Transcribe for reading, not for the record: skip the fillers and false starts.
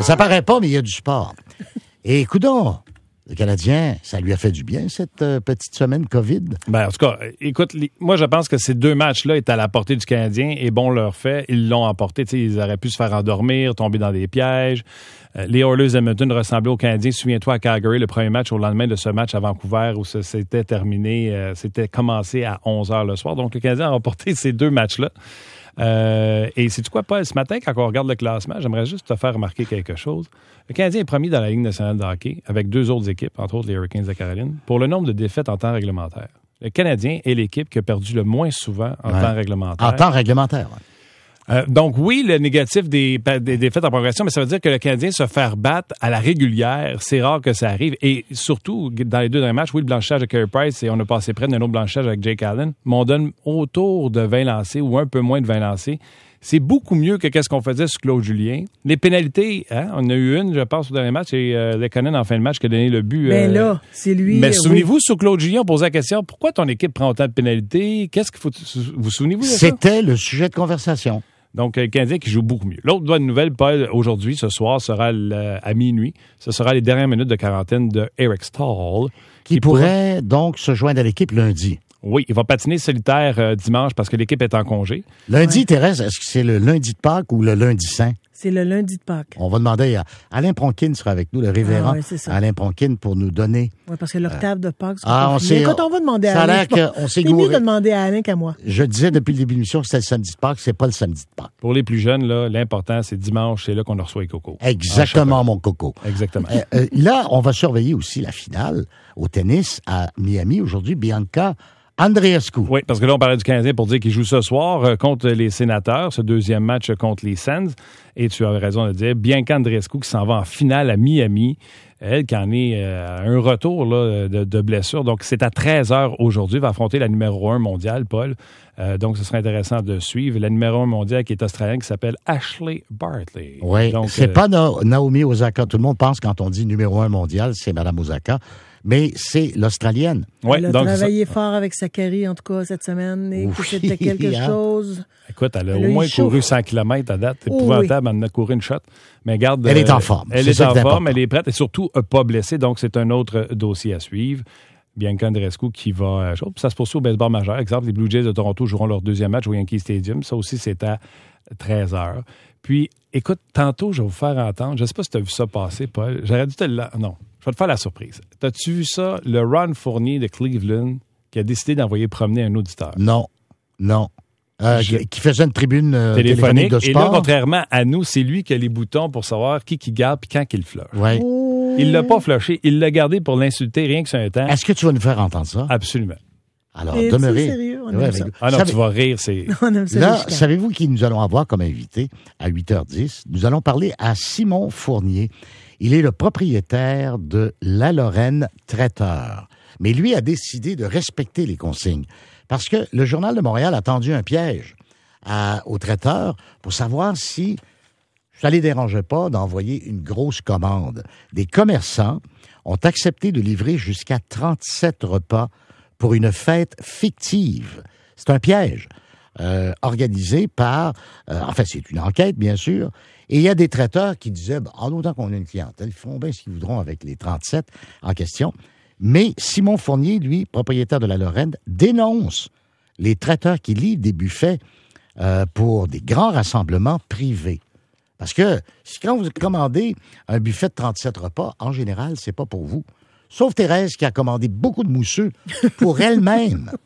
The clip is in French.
Ça paraît pas, mais il y a du sport. Et coudonc, le Canadien, ça lui a fait du bien, cette petite semaine COVID? Ben, en tout cas, écoute, moi, je pense que ces deux matchs-là étaient à la portée du Canadien et bon leur fait, ils l'ont emporté. T'sais, ils auraient pu se faire endormir, tomber dans des pièges. Les Oilers d'Edmonton ressemblaient aux Canadiens. Souviens-toi à Calgary, le premier match, au lendemain de ce match à Vancouver où ça s'était terminé, c'était commencé à 11h le soir. Donc, le Canadien a remporté ces deux matchs-là. Et sais-tu quoi, Paul? Ce matin, quand on regarde le classement, j'aimerais juste te faire remarquer quelque chose. Le Canadien est premier dans la Ligue nationale de hockey avec deux autres équipes, entre autres les Hurricanes de Caroline, pour le nombre de défaites en temps réglementaire. Le Canadien est l'équipe qui a perdu le moins souvent en temps réglementaire. En temps réglementaire, oui. Donc oui, le négatif des défaites en progression, mais ça veut dire que le Canadien se faire battre à la régulière, c'est rare que ça arrive. Et surtout, dans les deux derniers matchs, oui, le blanchissage avec Carey Price et on a passé près d'un autre blanchissage avec Jake Allen, mais on donne autour de 20 lancés ou un peu moins de 20 lancés. C'est beaucoup mieux que qu'est-ce qu'on faisait sur Claude Julien. Les pénalités, on a eu une, je pense, au dernier match, et Lekonen en fin de match qui a donné le but. Ben là, c'est lui. Mais souvenez-vous, sur Claude Julien, on posait la question, pourquoi ton équipe prend autant de pénalités? Qu'est-ce qu'il faut... Vous souvenez-vous de ça? C'était le sujet de conversation. Donc, le Canadien qui joue beaucoup mieux. L'autre bonne nouvelle, Paul, aujourd'hui, ce soir, sera à minuit. Ce sera les dernières minutes de quarantaine de Eric Staal. Qui pourrait donc se joindre à l'équipe lundi. Oui, il va patiner solitaire dimanche parce que l'équipe est en congé. Lundi, Thérèse, est-ce que c'est le lundi de Pâques ou le lundi saint? C'est le lundi de Pâques. On va demander à Alain Pronkin sera avec nous, le révérend Alain Pronkin, pour nous donner... Oui, parce que l'octave de Pâques... on sait... Écoute, on va demander à Alain. Ça a Alain. l'air qu'on s'est gouré. C'est mieux de gouré. demander à Alain qu'à moi. Je disais depuis le début de l'émission que c'était le samedi de Pâques, c'est pas le samedi de Pâques. Pour les plus jeunes, là, l'important, c'est dimanche, c'est là qu'on reçoit les cocos. Exactement, mon coco. Exactement. Là, on va surveiller aussi la finale au tennis à Miami aujourd'hui. Bianca Andreescu. Oui, parce que là, on parlait du Canadien pour dire qu'il joue ce soir contre les Sénateurs, ce deuxième match contre les Sens. Et tu as raison de dire, Bianca Andreescu qui s'en va en finale à Miami. Elle qui en est à un retour là, de blessure. Donc, c'est à 13h aujourd'hui. Elle va affronter la numéro 1 mondiale, Paul. Donc, ce serait intéressant de suivre. La numéro 1 mondiale qui est australienne, qui s'appelle Ashley Barty. Oui, c'est pas Naomi Osaka. Tout le monde pense quand on dit numéro 1 mondial, c'est Mme Osaka. Mais c'est l'Australienne. Ouais, elle a travaillé fort avec Zachary, en tout cas, cette semaine. Et que c'était quelque chose. Écoute, elle a au moins couru 100 km à date. C'est épouvantable, elle en a couru une shot. Mais garde, elle est en forme. Elle est en forme, elle est prête et surtout pas blessée. Donc, c'est un autre dossier à suivre. Bianca Andreescu qui va... ça se poursuit au baseball majeur. Exemple, les Blue Jays de Toronto joueront leur deuxième match au Yankee Stadium. Ça aussi, c'est à 13h. Puis, écoute, tantôt, je vais vous faire entendre... Je ne sais pas si tu as vu ça passer, Paul. J'aurais dû te le... Non. Je vais te faire la surprise. T'as-tu vu ça? Le Ron Fournier de Cleveland qui a décidé d'envoyer promener un auditeur. Non. Qui faisait une tribune téléphonique de sport. Et là, contrairement à nous, c'est lui qui a les boutons pour savoir qui garde et quand qu'il flush. Ouais. Il l'a pas flushé. Il l'a gardé pour l'insulter rien que sur un temps. Est-ce que tu vas nous faire entendre ça? Absolument. Alors, demeurez. Sérieux, on aime ça. Ah non, tu vas rire. C'est... On aime ça. Là, savez-vous qui nous allons avoir comme invité à 8h10? Nous allons parler à Simon Fournier. Il est le propriétaire de La Lorraine Traiteur. Mais lui a décidé de respecter les consignes. Parce que le Journal de Montréal a tendu un piège au traiteur pour savoir si ça ne les dérangeait pas d'envoyer une grosse commande. Des commerçants ont accepté de livrer jusqu'à 37 repas pour une fête fictive. C'est un piège organisé par... c'est une enquête, bien sûr. Et il y a des traiteurs qui disaient, en autant qu'on a une clientèle, ils feront bien ce qu'ils voudront avec les 37 en question. Mais Simon Fournier, lui, propriétaire de la Lorraine, dénonce les traiteurs qui livrent des buffets pour des grands rassemblements privés. Parce que quand vous commandez un buffet de 37 repas, en général, c'est pas pour vous. Sauf Thérèse qui a commandé beaucoup de mousseux pour elle-même.